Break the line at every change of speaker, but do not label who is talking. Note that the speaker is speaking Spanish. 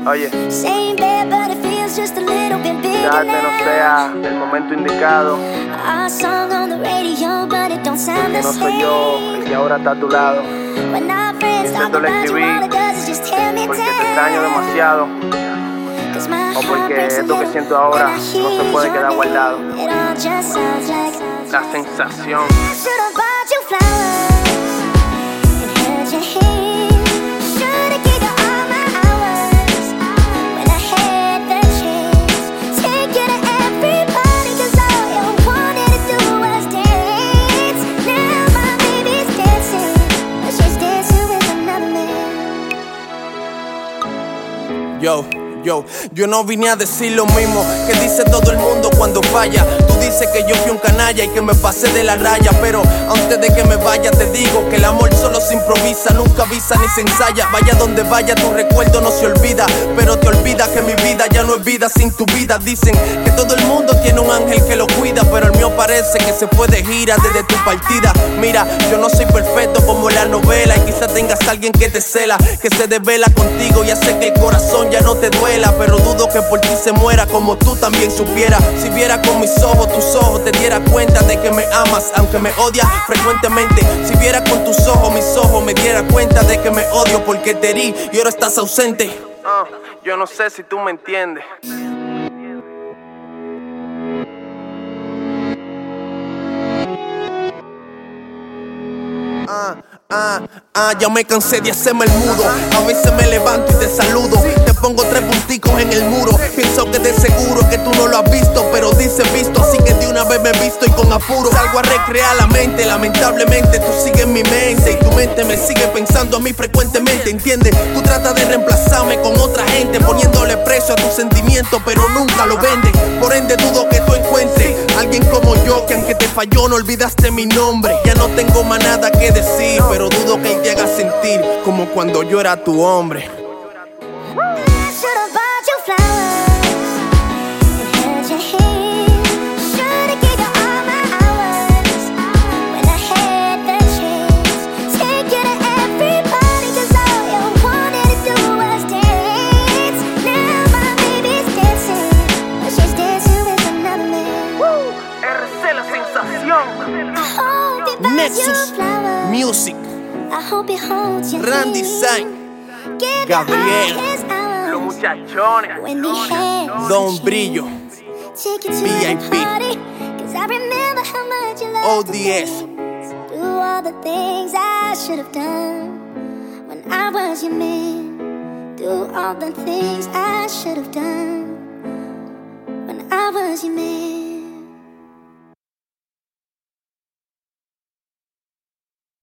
Oye, quizás no sea el momento indicado, porque no soy yo el que ahora está a tu lado. Intento le escribí porque te extraño demasiado, o porque esto que siento ahora no se puede quedar guardado. La sensación.
Yo no vine a decir lo mismo que dice todo el mundo cuando falla. Tú dices que yo fui un canalla y que me pasé de la raya, pero antes de que me vaya te digo que el amor solo se improvisa, nunca avisa ni se ensaya. Vaya donde vaya tu recuerdo no se olvida, pero te olvida que mi vida ya no es vida sin tu vida. Dicen que todo el mundo tiene un ángel que lo cuida, pero el mío parece que se fue de gira desde tu partida. Mira, yo no soy perfecto como la novela, y quizás tengas a alguien que te cela, que se desvela contigo y hace que el corazón ya no te duela, pero dudo que por ti se muera como tú también supieras. Si viera con mis ojos tus ojos, te diera cuenta de que me amas aunque me odias frecuentemente. Si viera con tus ojos mis ojos, me diera cuenta de que me odio porque te herí y ahora estás ausente.
Yo no sé si tú me entiendes.
Ya me cansé de hacerme el mudo. A veces me levanto y te saludo, te pongo 3 punticos en el muro. Pienso que de seguro que tú no lo has visto, pero dices visto, así que de una vez me he visto y con apuro salgo a recrear la mente. Lamentablemente tú sigues en mi mente y tu mente me sigue pensando a mí frecuentemente, ¿entiendes? Tú tratas de reemplazarme con otra gente, poniéndole precio a tus sentimientos, pero nunca lo vendes. Por ende dudo que tú encuentres alguien como yo, que aunque te falló no olvidaste mi nombre. Ya no tengo más nada que decir, pero dudo que te haga sentir como cuando yo era tu hombre. Nexus Music, Randy Sainz, Gabriel,
Los muchachones,
Don Brillo, VIP, ODS.
Do all the things I should have done when I was your man. Do all the things I should have done when I was your man.